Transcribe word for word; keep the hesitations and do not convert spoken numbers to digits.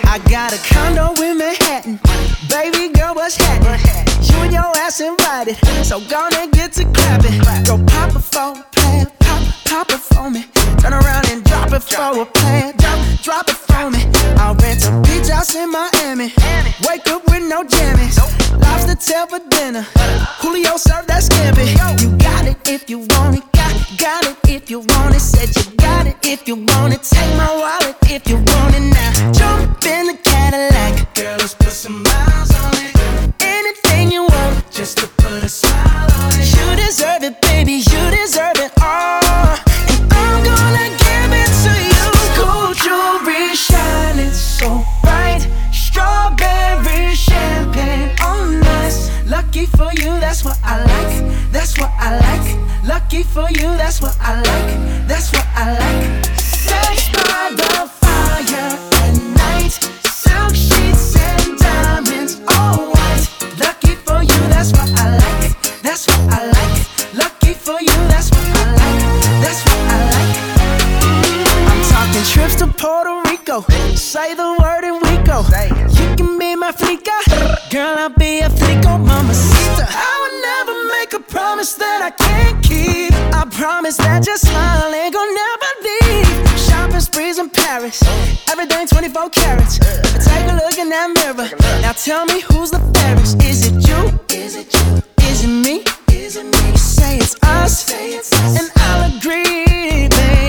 I got a condo in Manhattan. Baby girl, what's happening? You and your ass invited, so gonna get to clapping. Go pop it for a plan, pop, pop it for me. Turn around and drop it for a plan, drop, drop it for me. I'll rent a beach house in Miami. Wake up with no jammies. Lobster tail for dinner. Julio served that scampi. You got it if you want it, got, got it if you want it. Said you got it if you want it. Take my wallet if you want it now. Jump in the Cadillac, girl, let's put some miles on it. Anything you want, just to put a smile on it. You deserve it, baby, you deserve it all. And I'm gonna give it to you. Gold jewelry shining so bright. Strawberry champagne on us. Lucky for you, that's what I like. That's what I like. Lucky for you, that's what I like. That's what I like. Sex by the fire at night. Silk sheets and diamonds, all white. Lucky for you, that's what I like. That's what I like. Lucky for you, that's what I like. That's what I like. I'm talking trips to Puerto Rico. Say the word and we go. You can be my flica, girl, I'll be a flico, mamacita. I would never make a promise that I can't keep. I promise that your smile ain't gon' never leave. Shopping sprees in Paris, everything twenty-four carats. Take a look in that mirror. Now tell me who's the fairest. Is it you? Is it you? Is it me? Is it me? Say it's us, say it's us. And I'll agree, baby.